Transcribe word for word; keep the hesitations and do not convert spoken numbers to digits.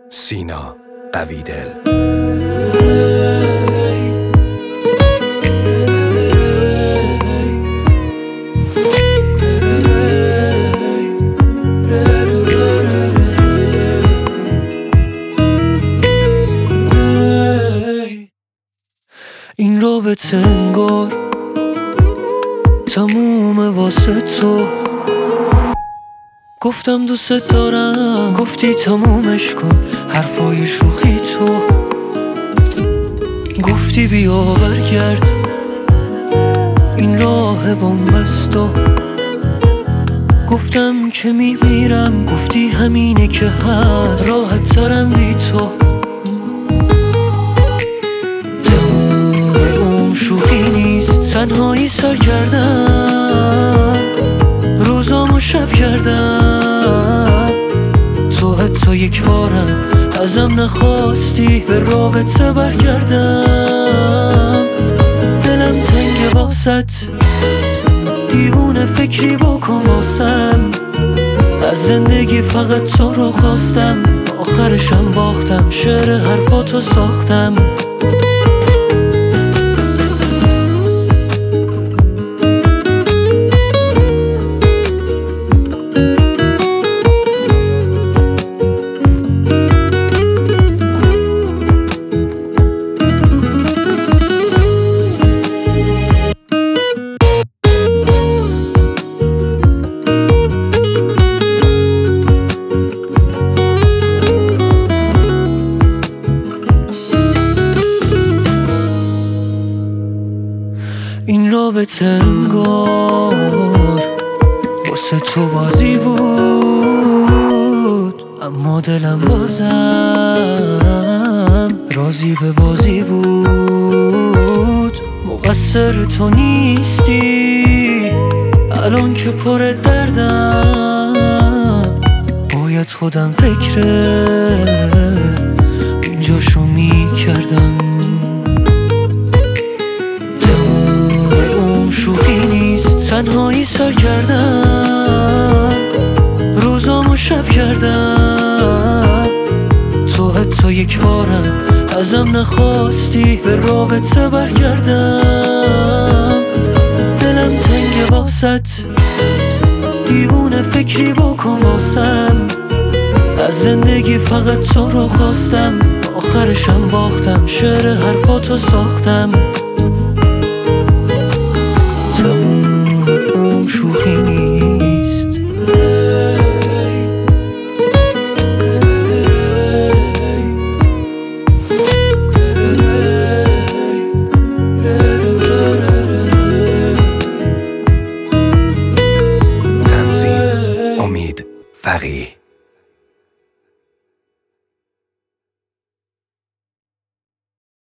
سینا قویدل. این رابطه انگار تمومه واسه تو. گفتم دوست دارم، گفتی تمومش کن حرفای شوخی تو. گفتی بیا برگرد، این راه بن‌بست و گفتم که میمیرم، گفتی همینه که هست، راحت ترم بی تو. تموم اون شوخی نیست، تنهایی سر کردم، روزامو شب کردم. تو حتی یک بارم ازم نخواستی به رابطه برگردم. دلم تنگ واسط، دیوونه فکری بکن واسم. از زندگی فقط تو رو خواستم، آخرشم باختم، شعر حرفاتو ساختم. این رابطه انگار واسه تو بازی بود، اما دلم بازم راضی به بازی بود. مقصر تو نیستی الان که پر دردم، باید خودم فکر اینجاشو می کردم. شوخی نیست، تنهایی سر کردم، روزامو شب کردم. تو حتی یک بارم ازم نخواستی به رابطه برگردم. دلم تنگ واسط، دیوونه فکری بکن واسم. از زندگی فقط تو رو خواستم، آخرشم باختم، شعر حرفاتو ساختم. تموم اون شوخی نیست. تنظیم امید فقیه.